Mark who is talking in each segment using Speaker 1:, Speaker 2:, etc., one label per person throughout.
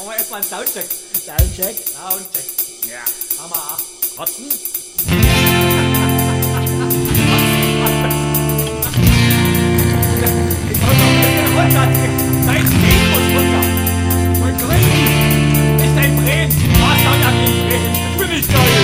Speaker 1: Machen wir erstmal einen Soundcheck.
Speaker 2: Soundcheck.
Speaker 1: Soundcheck. Ja. Hammer. Rotzen. Ich wollte doch wieder runter. Dein Ding muss runter. Und drin ist ein Bren. Was soll das nicht Bren? Ich bin nicht geil.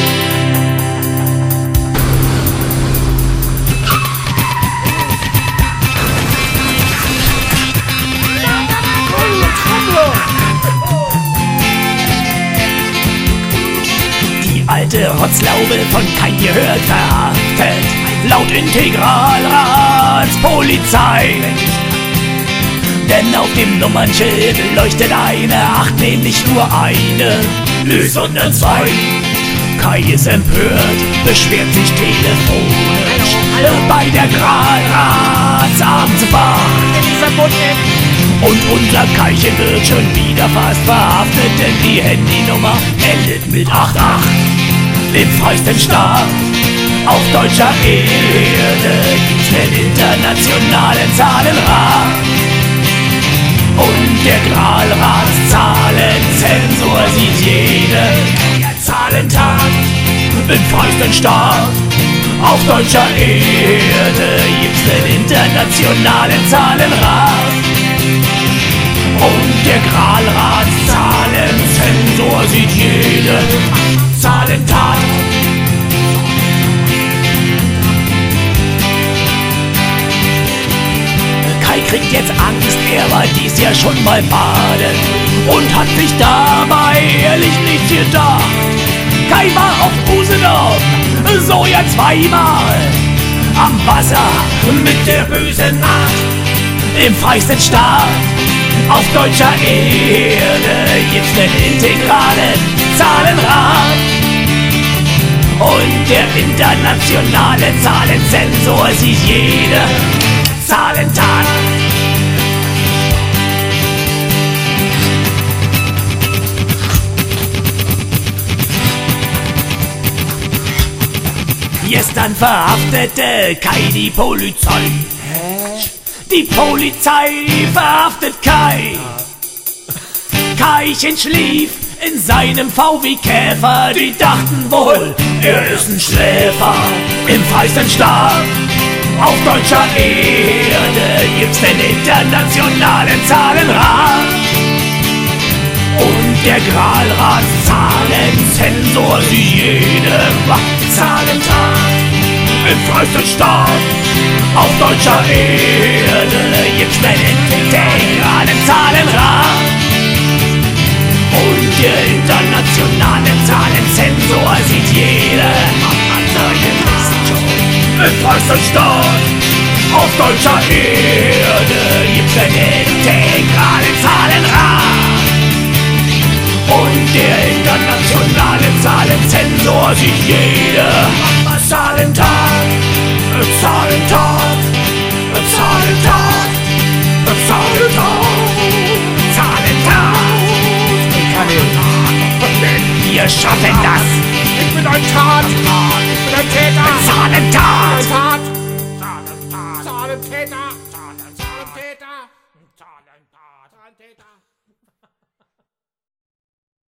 Speaker 2: Die alte Rotzlaube von kein Gehör verhaftet, laut Integralratspolizei. Denn auf dem Nummernschild leuchtet eine 8, nämlich nur eine, sondern 2. Kai ist empört, beschwert sich telefonisch bei der Gralratsamtswacht. Und unser Kaichen wird schon wieder fast verhaftet, denn die Handynummer endet mit 88. Im freisten Staat auf deutscher Erde gibt's den internationalen Zahlenrat. Und der Gralratszahlen-Zensor sieht jede Zahlentat. Im freisten Staat auf deutscher Erde gibt's den internationalen Zahlenrat. Und der Gralratszahlen-Zensor sieht jede Zahlentat. Kai kriegt jetzt Angst, er war dies Jahr schon mal baden und hat sich dabei ehrlich nichts gedacht. Kai war auf Usedom, so ja zweimal am Wasser mit der bösen Nacht. Im freisten Staat auf deutscher Erde gibt's den integralen Zahlenrat. Und der internationale Zahlensensor sieht jede Zahlentat. Gestern verhaftete Kai die Polizei. Die Polizei verhaftet Kai. Kaichen schlief in seinem VW Käfer. Die dachten wohl, er ist ein Schläfer. Im freisten Staat auf deutscher Erde gibt's den internationalen Zahlenrat. Und der Gralratszahlen-Zensor sieht jede Zahlentat. Im freisten Staat auf deutscher Erde gibt's den integralen Zahlenrat. Und der internationale Zahlensensor sieht jede Zahlentat. Im freisten Staat auf deutscher Erde gibt's den integralen Zahlenrat. Und der internationale Zahlensensor sieht jede Zahlentat. Zahlentat. Zahlentat. Wir schaffen das.
Speaker 1: Ich bin ein Tat. Ich bin ein Täter.
Speaker 2: Zahlentat.
Speaker 1: Zahlentäter. Zahlentäter. Zahlentäter. Zahlentäter.